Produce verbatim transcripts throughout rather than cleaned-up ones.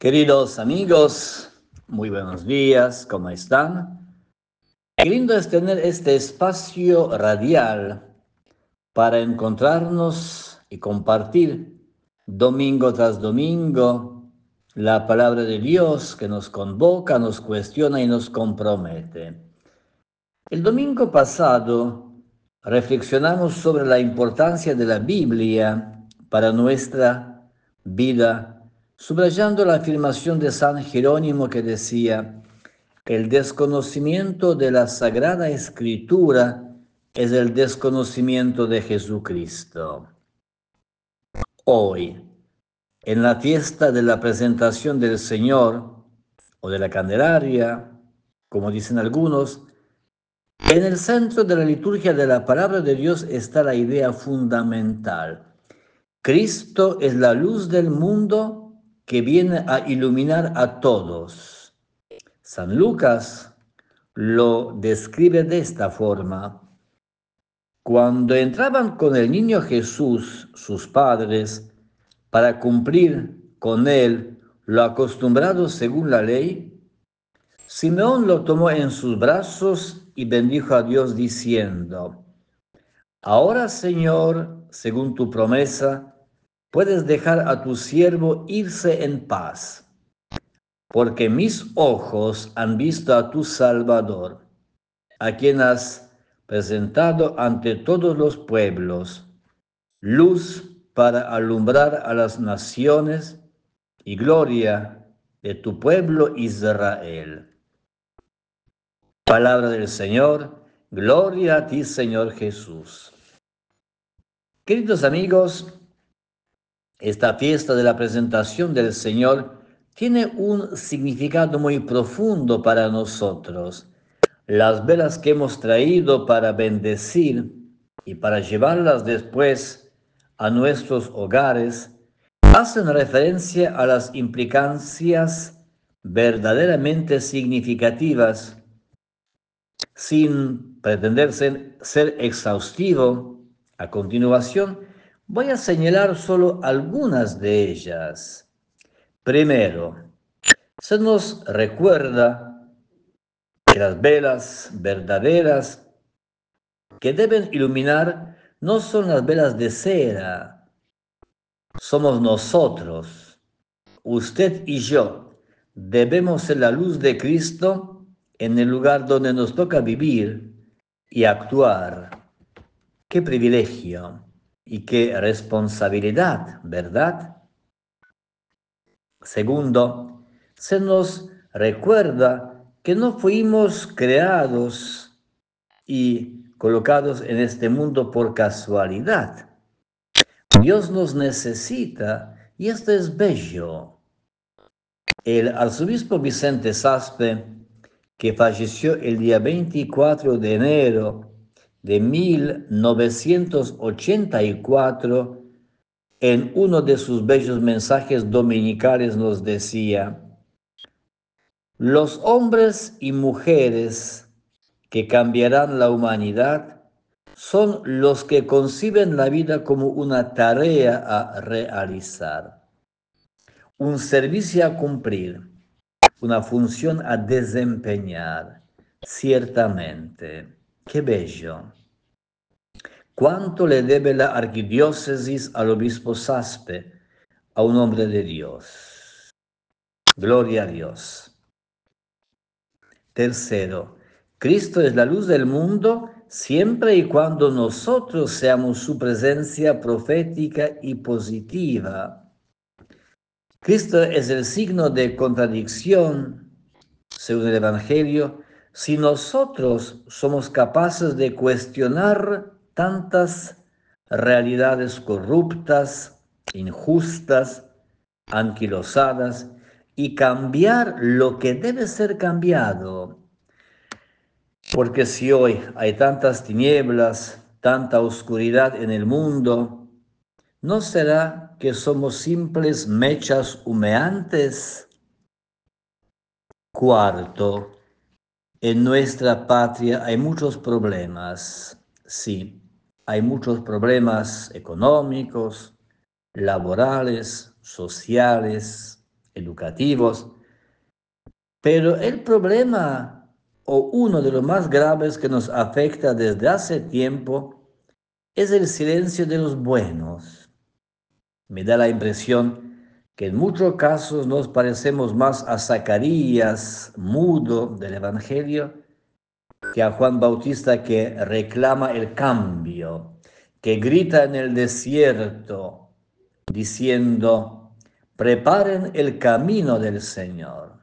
Queridos amigos, muy buenos días, ¿cómo están? Qué lindo es tener este espacio radial para encontrarnos y compartir domingo tras domingo la palabra de Dios que nos convoca, nos cuestiona y nos compromete. El domingo pasado reflexionamos sobre la importancia de la Biblia para nuestra vida, subrayando la afirmación de San Jerónimo que decía: el desconocimiento de la Sagrada Escritura es el desconocimiento de Jesucristo. Hoy, en la fiesta de la presentación del Señor, o de la Candelaria, como dicen algunos, en el centro de la liturgia de la palabra de Dios está la idea fundamental. Cristo es la luz del mundo que viene a iluminar a todos. San Lucas lo describe de esta forma. Cuando entraban con el niño Jesús, sus padres, para cumplir con él lo acostumbrado según la ley, Simeón lo tomó en sus brazos y bendijo a Dios diciendo: ahora, Señor, según tu promesa, puedes dejar a tu siervo irse en paz, porque mis ojos han visto a tu Salvador, a quien has presentado ante todos los pueblos, luz para alumbrar a las naciones y gloria de tu pueblo Israel. Palabra del Señor, gloria a ti, Señor Jesús. Queridos amigos, esta fiesta de la presentación del Señor tiene un significado muy profundo para nosotros. Las velas que hemos traído para bendecir y para llevarlas después a nuestros hogares hacen referencia a las implicancias verdaderamente significativas. Sin pretender ser, ser exhaustivo, a continuación voy a señalar solo algunas de ellas. Primero, se nos recuerda que las velas verdaderas que deben iluminar no son las velas de cera, somos nosotros, usted y yo. Debemos ser la luz de Cristo en el lugar donde nos toca vivir y actuar. Qué privilegio y qué responsabilidad, ¿verdad? Segundo, se nos recuerda que no fuimos creados y colocados en este mundo por casualidad. Dios nos necesita y esto es bello. El arzobispo Vicente Saspe, que falleció el día veinticuatro de enero de mil novecientos ochenta y cuatro, en uno de sus bellos mensajes dominicales nos decía: los hombres y mujeres que cambiarán la humanidad son los que conciben la vida como una tarea a realizar, un servicio a cumplir, una función a desempeñar. Ciertamente, qué bello. ¿Cuánto le debe la arquidiócesis al obispo Saspe, a un hombre de Dios? Gloria a Dios. Tercero, Cristo es la luz del mundo siempre y cuando nosotros seamos su presencia profética y positiva. Cristo es el signo de contradicción, según el Evangelio, si nosotros somos capaces de cuestionar tantas realidades corruptas, injustas, anquilosadas, y cambiar lo que debe ser cambiado. Porque si hoy hay tantas tinieblas, tanta oscuridad en el mundo, ¿no será que somos simples mechas humeantes? Cuarto, en nuestra patria hay muchos problemas. Sí, hay muchos problemas económicos, laborales, sociales, educativos. Pero el problema, o uno de los más graves que nos afecta desde hace tiempo, es el silencio de los buenos. Me da la impresión que en muchos casos nos parecemos más a Zacarías, mudo del Evangelio, que a Juan Bautista, que reclama el cambio, que grita en el desierto diciendo: preparen el camino del Señor.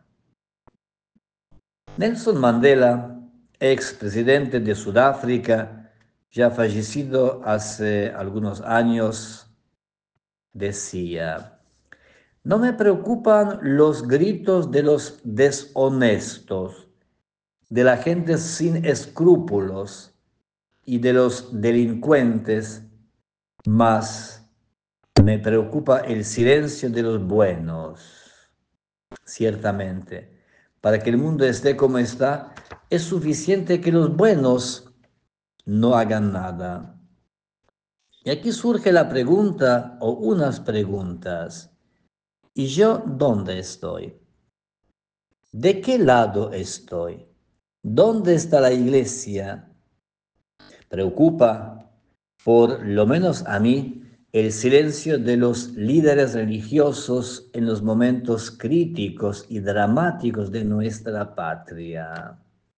Nelson Mandela, ex presidente de Sudáfrica, ya fallecido hace algunos años, decía: no me preocupan los gritos de los deshonestos, de la gente sin escrúpulos y de los delincuentes, mas me preocupa el silencio de los buenos. Ciertamente, para que el mundo esté como está, es suficiente que los buenos no hagan nada. Y aquí surge la pregunta o unas preguntas. ¿Y yo dónde estoy? ¿De qué lado estoy? ¿Dónde está la iglesia? Preocupa, por lo menos a mí, el silencio de los líderes religiosos en los momentos críticos y dramáticos de nuestra patria.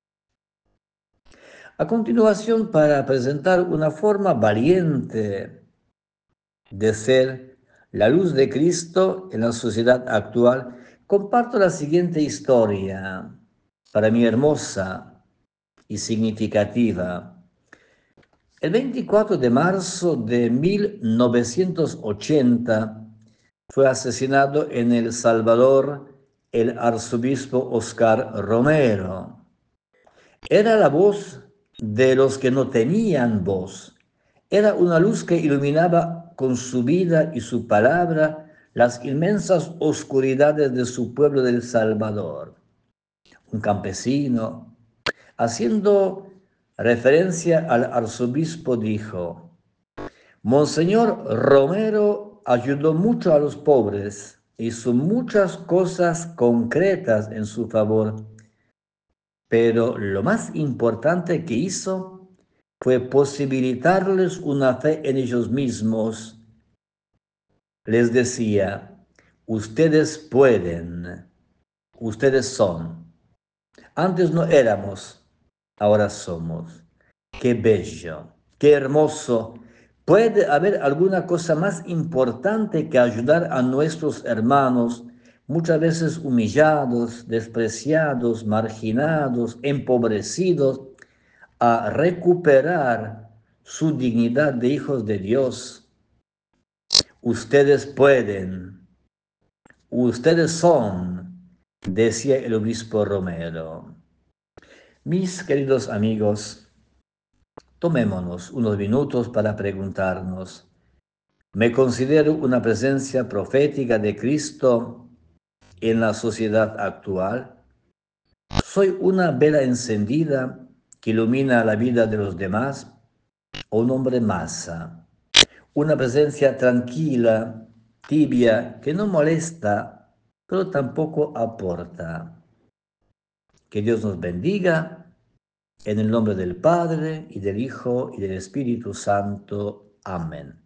A continuación, para presentar una forma valiente de ser la luz de Cristo en la sociedad actual, comparto la siguiente historia, para mí hermosa y significativa. El veinticuatro de marzo de mil novecientos ochenta fue asesinado en El Salvador el arzobispo Oscar Romero. Era la voz de los que no tenían voz. Era una luz que iluminaba con su vida y su palabra las inmensas oscuridades de su pueblo del Salvador. Un campesino, haciendo referencia al arzobispo, dijo: Monseñor Romero ayudó mucho a los pobres, hizo muchas cosas concretas en su favor, pero lo más importante que hizo fue posibilitarles una fe en ellos mismos. Les decía: ustedes pueden, ustedes son. Antes no éramos, ahora somos. Qué bello, qué hermoso. ¿Puede haber alguna cosa más importante que ayudar a nuestros hermanos, muchas veces humillados, despreciados, marginados, empobrecidos, a recuperar su dignidad de hijos de Dios? Ustedes pueden, ustedes son, decía el obispo Romero. Mis queridos amigos, tomémonos unos minutos para preguntarnos: ¿me considero una presencia profética de Cristo en la sociedad actual? ¿Soy una vela encendida que ilumina la vida de los demás, o un hombre masa? Una presencia tranquila, tibia, que no molesta, pero tampoco aporta. Que Dios nos bendiga, en el nombre del Padre, y del Hijo, y del Espíritu Santo. Amén.